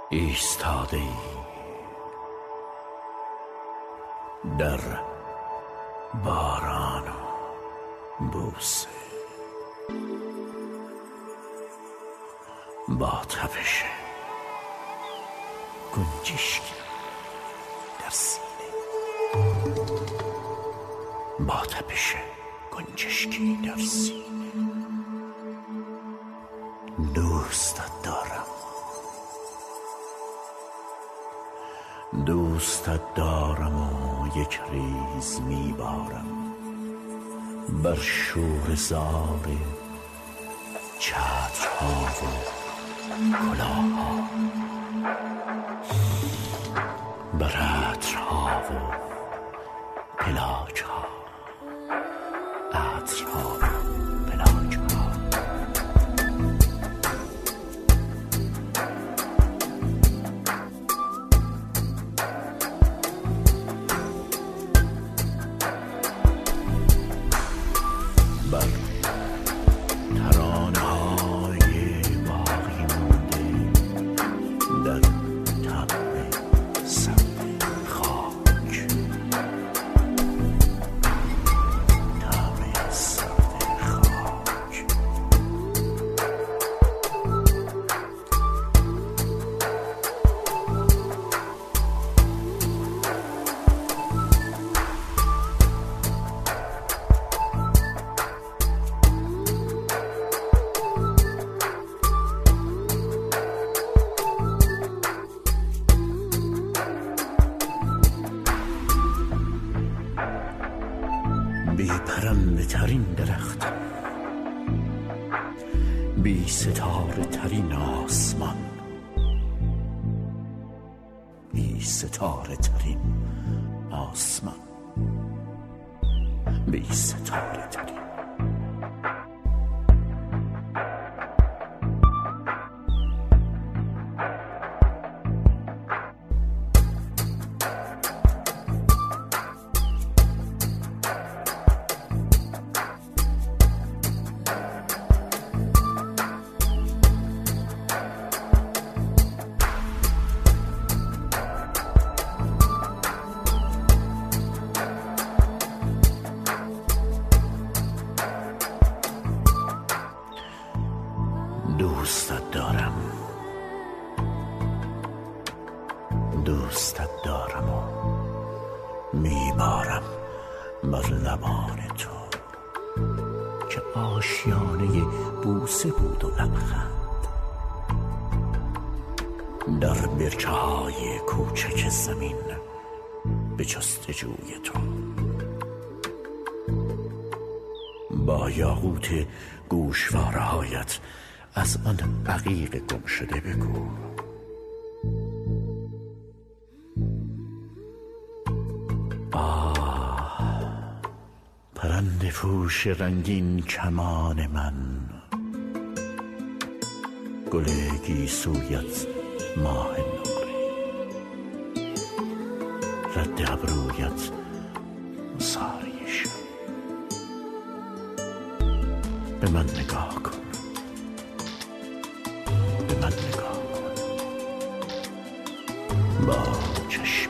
ایستاده ای در باران و بوسه، با تپش گنجشکی در سینه، با تپش گنجشکی در سینه. دوستت دارم، دوستت دارم و یک ریز میبارم بر شور زار چترها و کلاهها، بر عطرها و پلاکها، عطرها و پلاکها. بر ترانه های باقی مانده در طبع سبز خاک، طبع سبز خاک. بی پرنده ترین درختم، بی ستاره ترین آسمان، بی ستاره ترین آسمان، بی ستاره ترین. دوستت دارم، دوستت دارم و میبارم بر لبان تو که آشیانه بوسه بود و لبخند، در برچه های کوچک زمین به جستجوی تو، با یاقوت گوشواره هایت از آن عقیق گم شده بگو. پرنده پوش رنگین کمان من، گل گیسویت ماه نقره، رد ابرویت ساری شب. به من نگاه کن، به من نگاه کن با چشم